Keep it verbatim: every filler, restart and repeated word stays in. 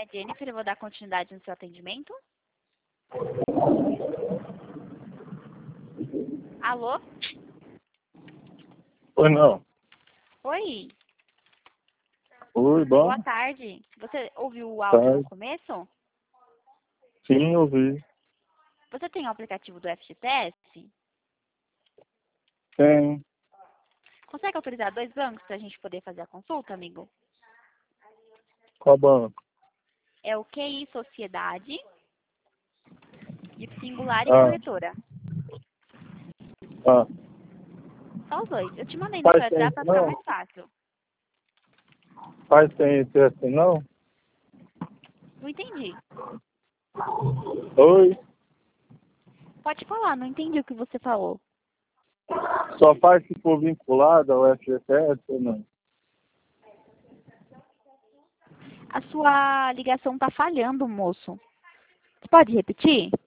é Jennifer, eu vou dar continuidade no seu atendimento. Alô? Oi, não. Oi, Oi, bom? boa tarde. Você ouviu o áudio no Tarde. começo? Sim, ouvi. Você tem o aplicativo do F G T S? Tem. Consegue autorizar dois bancos para a gente poder fazer a consulta, amigo? Qual banco? É o Q I Sociedade e o Singular e Ah, Corretora. ah. Só os dois. Eu te mandei no seu Faz WhatsApp tempo, para ficar não? mais fácil. Faz tempo assim, não? Não entendi. Oi? Pode falar, não entendi o que você falou. Só faz se for vinculado ao F G T S ou não? A sua ligação tá falhando, moço. Você pode repetir?